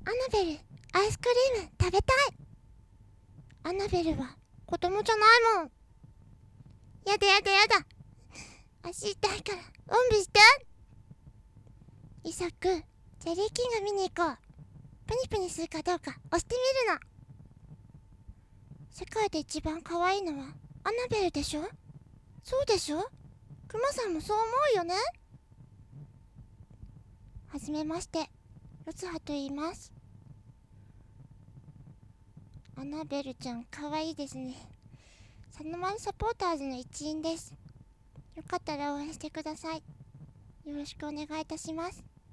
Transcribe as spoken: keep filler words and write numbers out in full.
アナベル、アイスクリーム食べたい。アナベルは子供じゃないもん。やだやだやだ。足痛いからおんぶして。イサク、ジェリーキング見に行こう。プニプニするかどうか押してみるの。世界で一番可愛いのはアナベルでしょ。そうでしょ。クマさんもそう思うよね。はじめまして、ロツハと言います。アナベルちゃん可愛いですね。サノマルサポーターズの一員です。よかったら応援してください。よろしくお願いいたします。